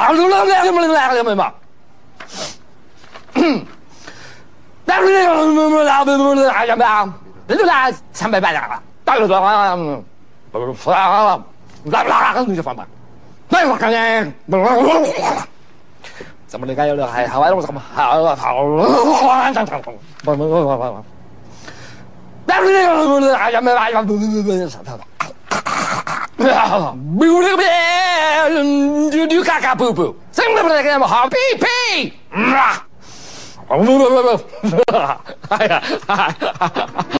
怎么的该有了还好玩什么好你嘎嘎布布，怎么不来给我们好屁屁？哎呀！